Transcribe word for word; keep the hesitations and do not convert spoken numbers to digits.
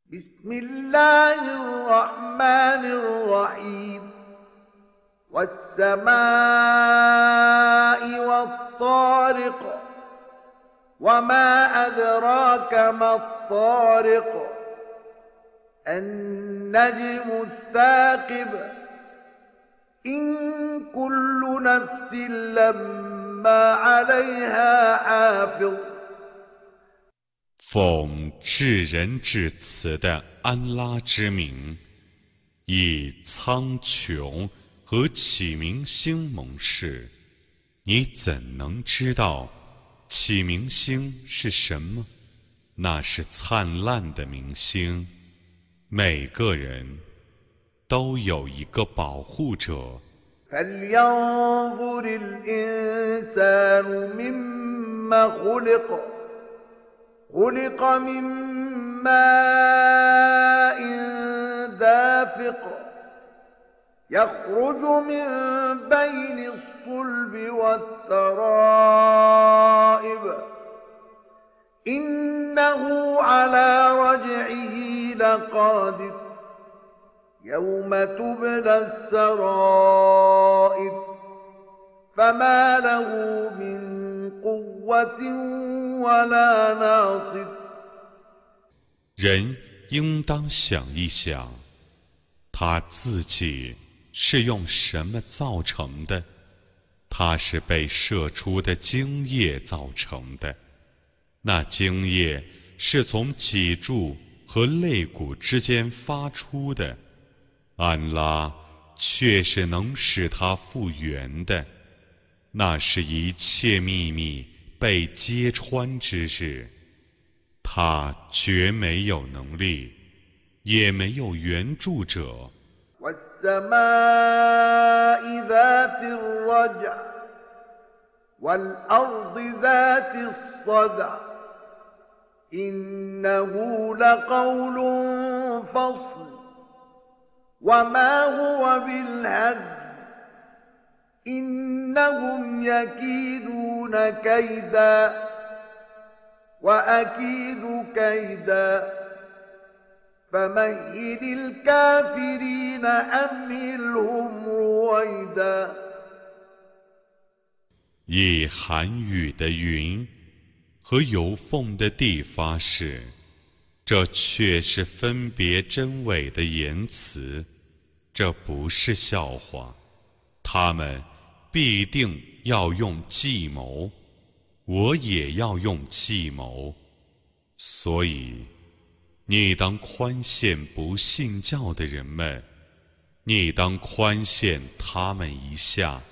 بسم الله الرحمن الرحيم والسماء والطارق وما أدراك ما الطارق النجم الثاقب إن كل نفس لما عليها حافظ 奉至仁至慈的安拉之名，以苍穹和启明星盟誓，你怎能知道启明星是什么？那是灿烂的明星，每个人都有一个保护者。 فلينظر الإنسان مما خلق خلق من ماء دافق يخرج من بين الصلب والترائب إنه على رجعه لقادر يوم تبلى السرائر فما له من قوة ولا ناصر 人应当想一想，他自己是用什么造成的？他是被射出的精液造成的，那精液是从脊柱和肋骨之间发出的。安拉却是能使它复原的，那是一切秘密被揭穿之日，他绝没有能力，也没有援助者。 والسماء ذات الرجع والأرض ذات الصدع إنه لقول فصل وما هو بالهزل إنهم يكيدون كيدا وأكيد كيدا فمهل الكافرين أمهلهم رويدا 以寒雨的云和有缝的地发誓，这却是分别真伪的言辞，这不是笑话。他们必定要用计谋，我也要用计谋，所以你当宽限不信教的人们，你当宽限他们一下。